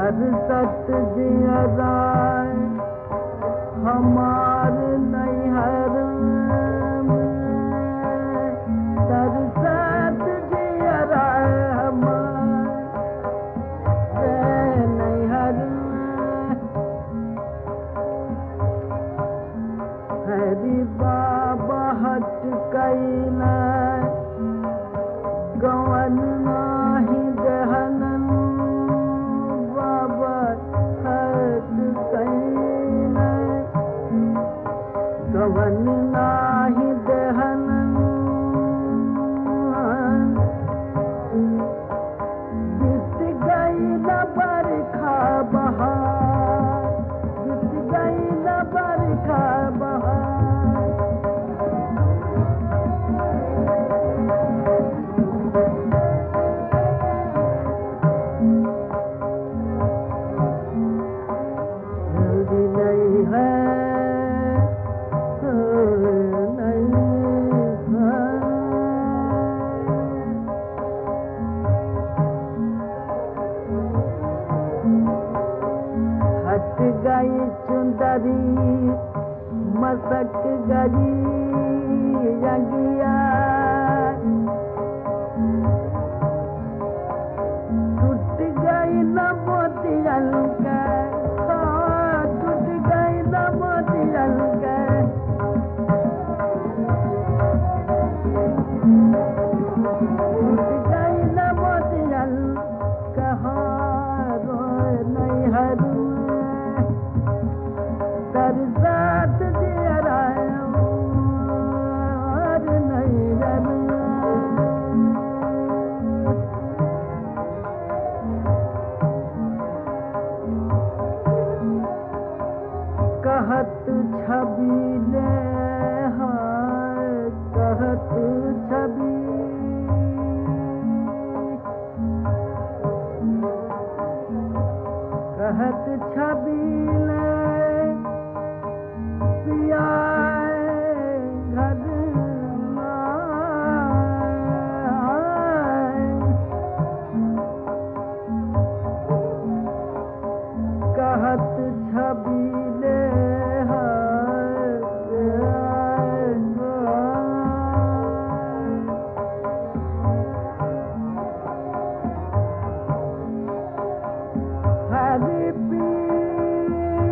सत जियराय हमार नैहर सत जियराय हमार नैहर हरि बाबा हट कैला गवन नाही दहनन बाबा हट कैला गवन नाही दहनन बीत गईला बरखा बहार बीत गईला बरखा बहार गई चुंदरी मसक गई यगिया टूट गई न मोतियन के टूट गई न मोतियन के टूट गई न मोतियन कहाँ रोए नैहर सत जियराय हमार नैहर कहत छबीले हाय कहत छबी कहत छबीले घर कहत छबीले हरि पी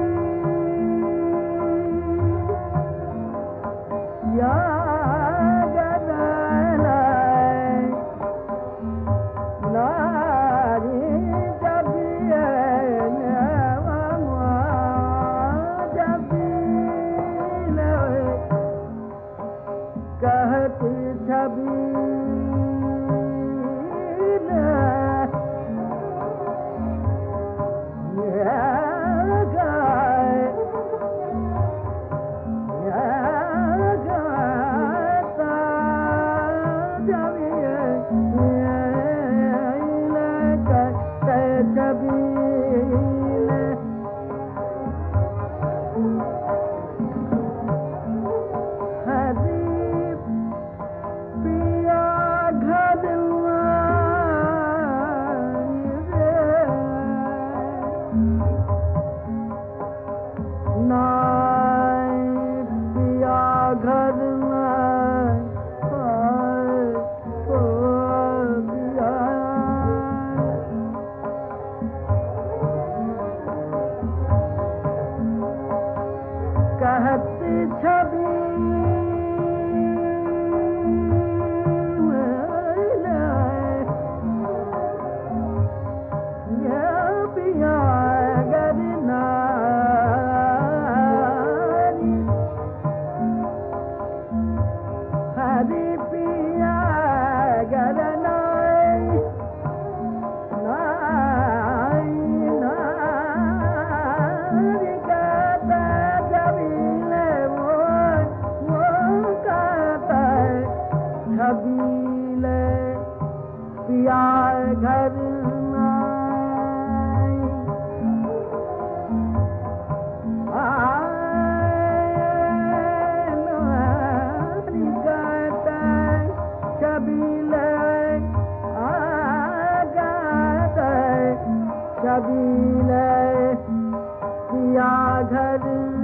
छबीले सिया घर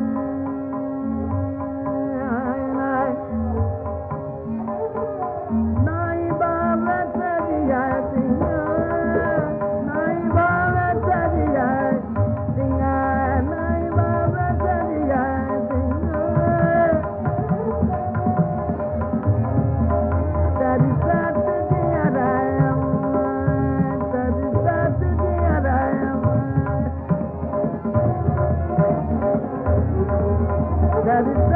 नाई बाबा सरिया सिंह नाई बाबा सरिया सिंह नाई बाबा सरिया सिंह तेरी साथ दिया राम तेरी साथ दिया राम तेरी